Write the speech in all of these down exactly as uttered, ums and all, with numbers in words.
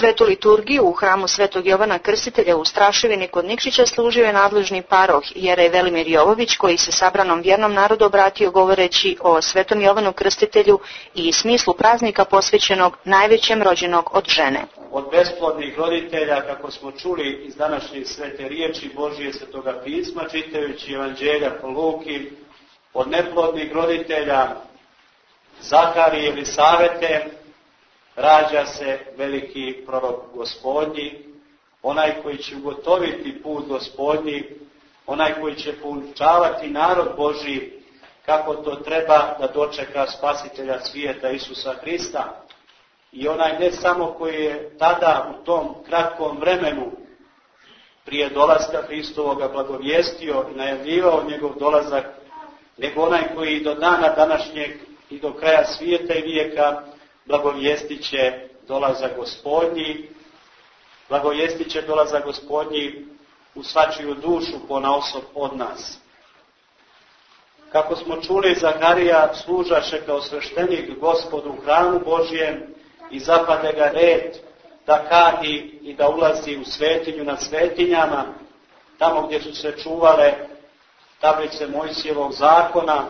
Svetu liturgiju u hramu Svetog Jovana Krstitelja u Straševini kod Nikšića služio je nadležni paroh jerej Velimir Jovović, koji se sabranom vjernom narodu obratio govoreći o Svetom Jovanu Krstitelju i smislu praznika posvećenog najvećem rođenog od žene. Od besplodnih roditelja, kako smo čuli iz današnje svete riječi Božije Svetoga pisma, čitajući Evanđelja po Luki, od neplodnih roditelja Zaharije ili Savete, rađa se veliki prorok Gospodnji, onaj koji će ugotoviti put Gospodnji, onaj koji će poučavati narod Božji kako to treba da dočeka Spasitelja svijeta Isusa Hrista. I onaj ne samo koji je tada u tom kratkom vremenu prije dolaska Hristovoga blagovijestio i najavljivao njegov dolazak, nego onaj koji do dana današnjeg i do kraja svijeta i vijeka blagovijestit će dolazak Gospodnji, blagovijestit će dolazak Gospodnji u svačiju dušu ponaosob od nas. Kako smo čuli, Zaharija služaše kao sveštenik Gospodu u hramu Božijem i zapade ga red da kadi i da ulazi u svetinju nad svetinjama, tamo gdje su se čuvale tablice Mojsijevog zakona,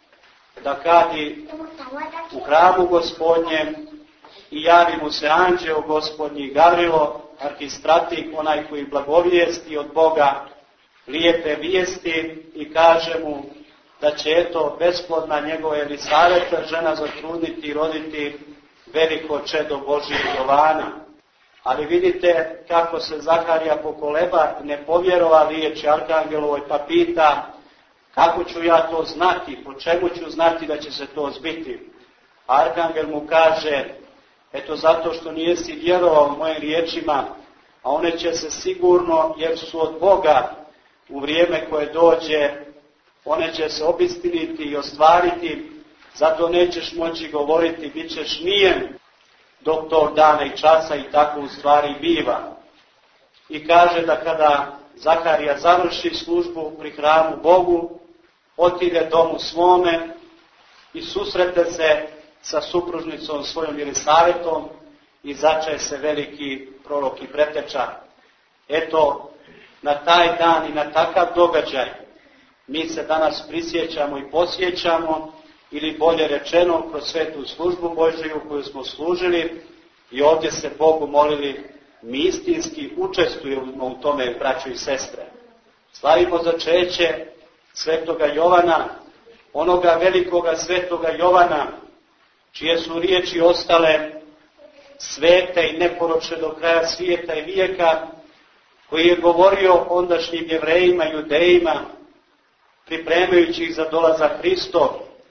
da kadi u hramu Gospodnjem i javi mu se anđeo Gospodnji Gavrilo, arhistratik, onaj koji blagovijesti od Boga lijepe vijesti i kaže mu da će eto besplodna njegova Elisaveta, žena, zatrudniti i roditi veliko čedo Božije Jovana. Ali vidite kako se Zaharija pokoleba, ne povjerova riječi Arkangelovoj, pa pita kako ću ja to znati, po čemu ću znati da će se to zbiti. Arkangel mu kaže, eto zato što nijesi vjerovao mojim riječima, a one će se sigurno, jer su od Boga, u vrijeme koje dođe, one će se obistiniti i ostvariti, zato nećeš moći govoriti, bit ćeš nijem dok tog dana i časa, i tako u stvari biva. I kaže da kada Zaharija završi službu pri hramu Bogu, otide domu svome i susrete se sa supružnicom svojom Elisavetom i začaje se veliki prorok i preteča. Eto, na taj dan i na takav događaj mi se danas prisjećamo i posjećamo, ili bolje rečeno, kroz svetu službu Božiju koju smo služili i ovdje se Bogu molili, mi istinski učestvujemo u tome, braćo i sestre. Slavimo začeće svetoga Jovana, onoga velikoga svetoga Jovana, čije su riječi ostale svete i neporočne do kraja svijeta i vijeka, koji je govorio ondašnjim Jevrejima i Judejima, pripremajući ih za dolazak Hristov.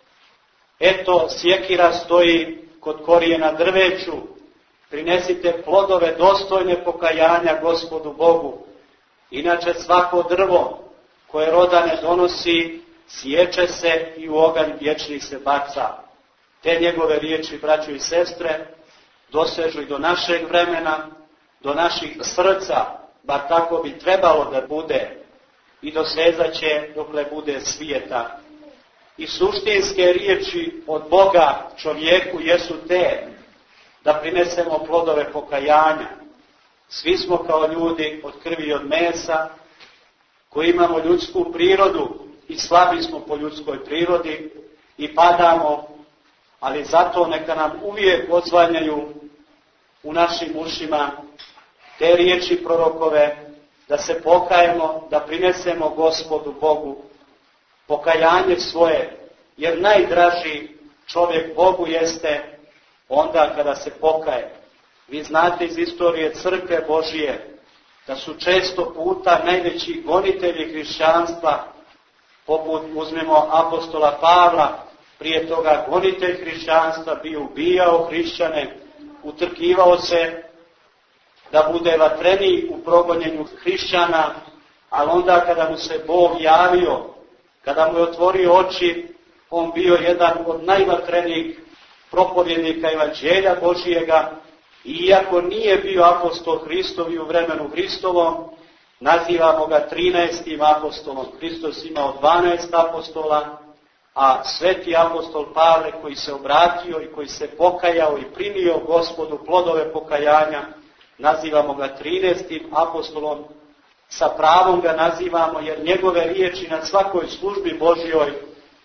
Eto, sjekira stoji kod korijena drveću, prinesite plodove dostojne pokajanja Gospodu Bogu. Inače svako drvo koje roda ne donosi, sječe se i u oganj vječni se baca. Te njegove riječi, braćo i sestre, dosežu i do našeg vremena, do naših srca, bar tako bi trebalo da bude, i dosezat će dokle bude svijeta. I suštinske riječi od Boga čovjeku jesu te da prinesemo plodove pokajanja. Svi smo kao ljudi od krvi i od mesa, koji imamo ljudsku prirodu i slabi smo po ljudskoj prirodi i padamo, ali zato neka nam uvijek odzvanjaju u našim ušima te riječi prorokove, da se pokajemo, da prinesemo Gospodu Bogu pokajanje svoje, jer najdraži čovjek Bogu jeste onda kada se pokaje. Vi znate iz istorije crkve Božije da su često puta najveći gonitelji hrišćanstva, poput uzmemo apostola Pavla, prije toga gonitelj hrišćanstva, bio ubijao hrišćane, utrkivao se da bude vatreniji u progonjenju hrišćana, ali onda kada mu se Bog javio, kada mu je otvorio oči, on bio jedan od najvatrenijih propovjednika Evanđelja Božijega, i iako nije bio apostol Hristov i u vremenu Hristovom, nazivamo ga trinaestim apostolom. Hristos imao dvanaest apostola, a sveti apostol Pavle, koji se obratio i koji se pokajao i primio Gospodu plodove pokajanja, nazivamo ga trinaestim apostolom, sa pravom ga nazivamo jer njegove riječi na svakoj službi Božjoj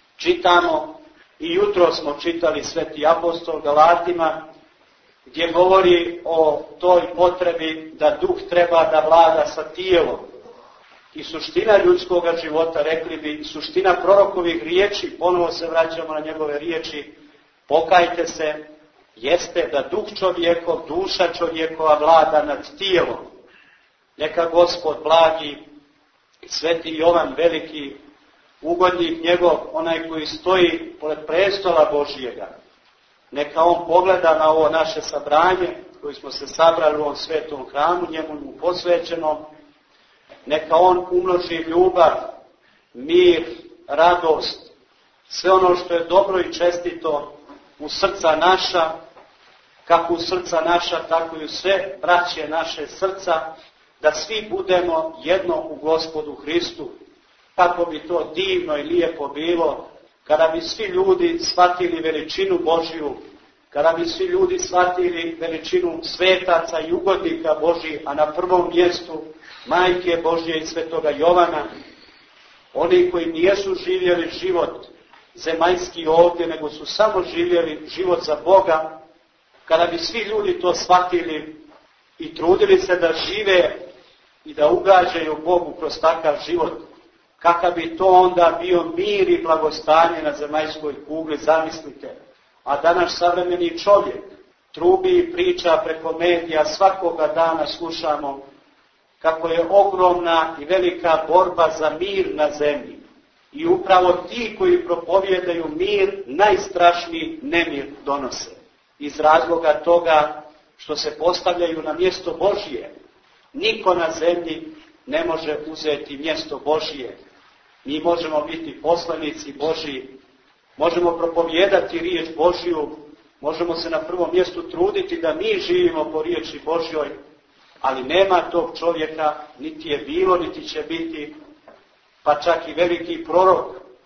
čitamo i jutro smo čitali Sveti apostol Galatima gdje govori o toj potrebi da duh treba da vlada sa tijelom. I suština ljudskog života, rekli bi, suština prorokovih riječi, ponovo se vraćamo na njegove riječi, pokajte se, jeste da duh čovjekov, duša čovjekova vlada nad tijelom. Neka Gospod blagi i Sveti Jovan veliki, ugodnik njegov, onaj koji stoji pored prestola Božijega, neka on pogleda na ovo naše sabranje koji smo se sabrali u ovom svetom hramu, njemu mu posvećenom, neka on umnoži ljubav, mir, radost, sve ono što je dobro i čestito u srca naša, kako u srca naša, tako i u sve braće naše srca, da svi budemo jedno u Gospodu Hristu. Kako bi to divno i lijepo bilo, kada bi svi ljudi shvatili veličinu Božju, kada bi svi ljudi shvatili veličinu svetaca i ugodnika Božji, a na prvom mjestu Majke Božje i Svetoga Jovana, oni koji nijesu živjeli život zemaljski ovdje, nego su samo živjeli život za Boga, kada bi svi ljudi to shvatili i trudili se da žive i da ugađaju Bogu kroz takav život, kakav bi to onda bio mir i blagostanje na zemaljskoj kugli, zamislite. A danas savremeni čovjek trubi i priča preko medija, svakoga dana slušamo kako je ogromna i velika borba za mir na zemlji. I upravo ti koji propovijedaju mir, najstrašniji nemir donose. Iz razloga toga što se postavljaju na mjesto Božije. Niko na zemlji ne može uzeti mjesto Božije. Mi možemo biti poslanici Božji, možemo propovijedati riječ Božju, možemo se na prvom mjestu truditi da mi živimo po riječi Božjoj, ali nema tog čovjeka, niti je bilo, niti će biti, pa čak i veliki prorok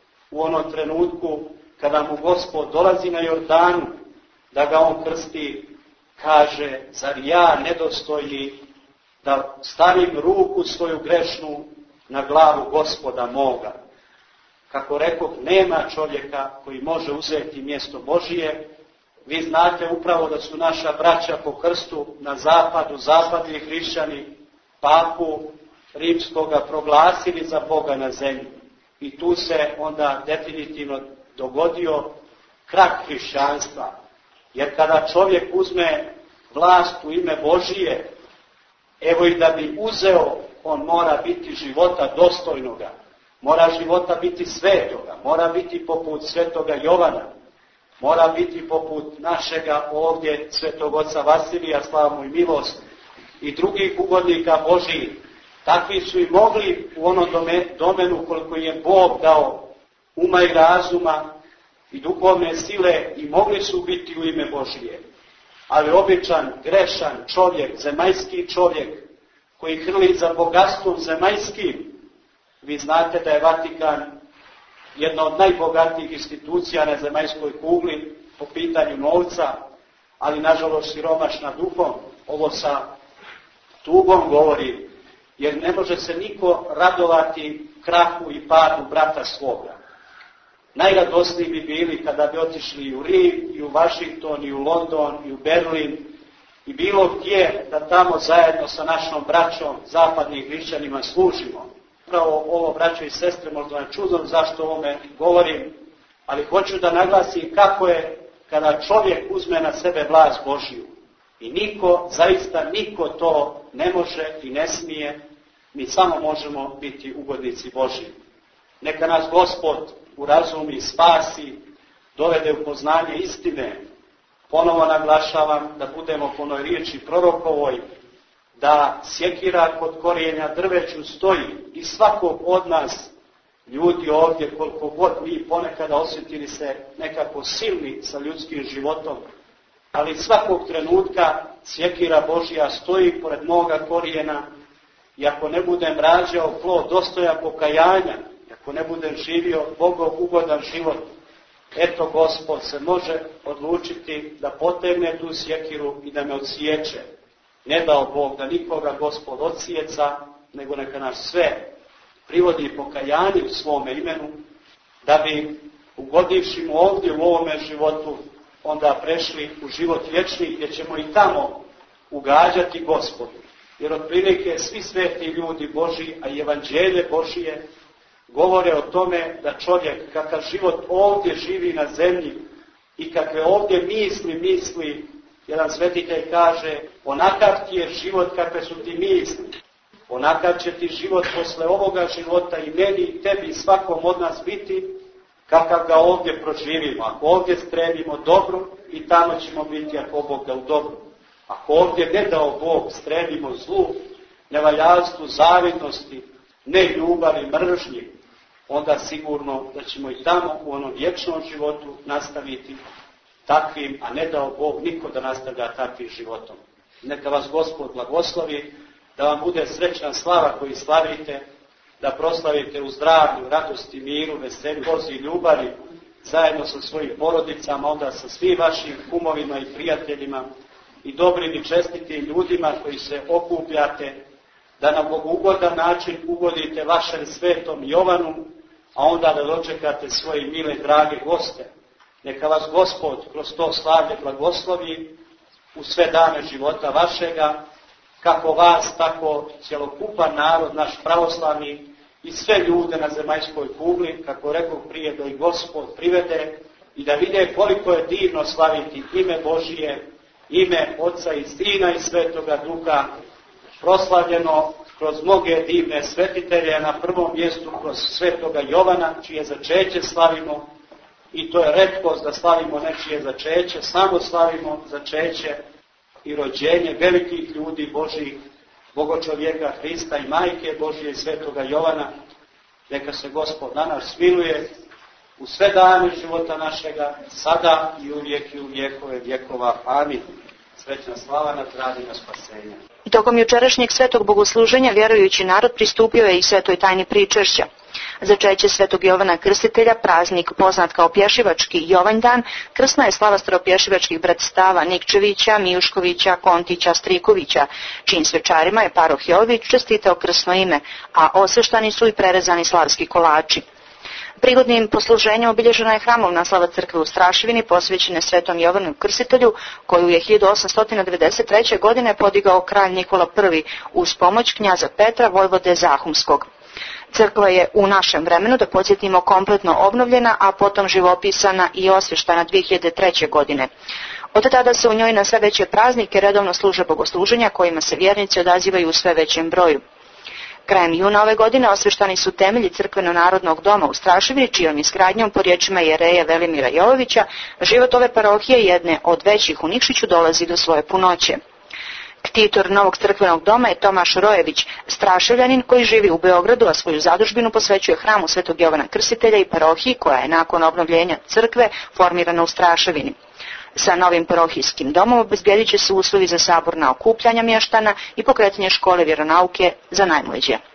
u onom trenutku kada mu Gospod dolazi na Jordanu, da ga on krsti, kaže, zar ja nedostojni da stavim ruku svoju grešnu na glavu Gospoda moga. Kako rekoh, nema čovjeka koji može uzeti mjesto Božije. Vi znate upravo da su naša braća po krstu na zapadu, zapadni hrišćani, papu rimskoga proglasili za Boga na zemlji. I tu se onda definitivno dogodio krak hrišćanstva. Jer kada čovjek uzme vlast u ime Božije, evo i da bi uzeo, on mora biti života dostojnoga, mora života biti svetoga, mora biti poput Svetoga Jovana, mora biti poput našega ovdje Svetog oca Vasilija, slava mu i milost, i drugih ugodnika Božijih. Takvi su i mogli u onom domenu koliko je Bog dao uma i razuma i duhovne sile i mogli su biti u ime Božije. Ali običan, grešan čovjek, zemaljski čovjek, koji hrli za bogatstvom zemaljskim, vi znate da je Vatikan jedna od najbogatijih institucija na zemaljskoj kugli po pitanju novca, ali nažalost siromašna duhom. Ovo sa tugom govori, jer ne može se niko radovati krahu i padu brata svoga. Najradosniji bi bili kada bi otišli i u Rim, i u Vašington, i u London, i u Berlin, i bilo gdje da tamo zajedno sa našom braćom, zapadnim hrišćanima, služimo. Upravo ovo, braćo i sestre, možda je čudno zašto ovome govorim, ali hoću da naglasim kako je kada čovjek uzme na sebe vlast Božju. I niko, zaista niko to ne može i ne smije, mi samo možemo biti ugodnici Božji. Neka nas Gospod urazumi, spasi, dovede u poznanje istine. Ponovo naglašavam da budemo po onoj riječi prorokovoj, da sjekira kod korijenja drveću stoji i svakog od nas, ljudi ovdje, koliko god mi ponekada osjetili se nekako silni sa ljudskim životom, ali svakog trenutka sjekira Božja stoji pored moga korijena i ako ne budem rađao plod dostoja pokajanja, ako ne budem živio Bogov ugodan život, eto Gospod se može odlučiti da potegne tu sjekiru i da me odsjeće. Ne dao Bog da nikoga Gospod odsjeca, nego neka nas sve privodi pokajanju u svome imenu, da bi ugodivši mu ovdje u ovome životu, onda prešli u život vječni, gdje ćemo i tamo ugađati Gospodu. Jer otprilike svi sveti ljudi Božji, a i evanđelje Božije, govore o tome da čovjek kakav život ovdje živi na zemlji i kakve ovdje misli, misli, jedan svetitelj kaže, onakav ti je život kakve su ti misli, onakav će ti život posle ovoga života i meni i tebi i svakom od nas biti, kakav ga ovdje proživimo. Ako ovdje stremimo dobro, i tamo ćemo biti ako Bog da u dobru. Ako ovdje ne dao Bog stremimo zlu, nevaljalstvu, zavidnosti, ne ljubavi, mržnji, onda sigurno da ćemo i tamo u onom vječnom životu nastaviti takvim, a ne dao Bog niko da nastavlja takvim životom. Neka vas Gospod blagoslovi, da vam bude srećna slava koju slavite, da proslavite u zdravlju, radosti, miru, veselju, Božji ljubavi, zajedno sa svojim porodicama, onda sa svim vašim kumovima i prijateljima i dobrim i čestitim ljudima koji se okupljate, da na bogugodan način ugodite vašem svetom Jovanu, a onda da dočekate svoje mile, drage goste. Neka vas Gospod kroz to slavlje blagoslovi u sve dane života vašega, kako vas, tako cjelokupan narod, naš pravoslavni i sve ljude na zemaljskoj kugli, kako rekao prije, da i Gospod privede i da vide koliko je divno slaviti ime Božije, ime Oca i Sina i Svetoga Duha, proslavljeno kroz mnoge divne svetitelje, na prvom mjestu kroz Svetoga Jovana, čije začeće slavimo, i to je retkost da slavimo nečije začeće, samo slavimo začeće i rođenje velikih ljudi Božjih, Bogočovjeka Hrista i Majke Božje i Svetoga Jovana. Neka se Gospod na nas smiluje u sve dane života našega, sada i uvijek i u vjekove vjekova. Amin. Srećna slava nad radima spasenja. Tokom jučerašnjeg svetog bogosluženja vjerujući narod pristupio je i svetoj tajni pričešća. Začeće Svetog Jovana Krstitelja, praznik poznat kao Pješivački Jovanjdan, krsna je slava staropješivačkih bratstava Nikčevića, Mijuškovića, Kontića, Strikovića, čijim svečarima je paroh Jović čestitao krsno ime, a osveštani su i prerezani slavski kolači. Prigodnim posluženjem obilježena je hramovna slava crkve u Straševini posvećene Svetom Jovanu Krstitelju, koju je hiljadu osamsto devedeset treće. godine podigao kralj Nikola Prvi uz pomoć knjaza Petra Vojvode Zahumskog. Crkva je u našem vremenu, da podsjetimo, kompletno obnovljena, a potom živopisana i osvještana dvije hiljade treće. godine. Od tada se u njoj na sve veće praznike redovno služe bogosluženja kojima se vjernici odazivaju u sve većem broju. Krajem juna ove godine osveštani su temelji crkveno-narodnog doma u Straševini, čijom izgradnjom, po riječima jereja Velimira Jovovića, život ove parohije, jedne od većih u Nikšiću, dolazi do svoje punoće. Ktitor novog crkvenog doma je Tomaš Rojević, Straševljanin koji živi u Beogradu, a svoju zadužbinu posvećuje hramu Svetog Jovana Krstitelja i parohiji koja je nakon obnovljenja crkve formirana u Straševini. Sa novim parohijskim domom obezbjedit će se uslovi za saborna okupljanja mještana i pokretanje škole vjeronauke za najmlađe.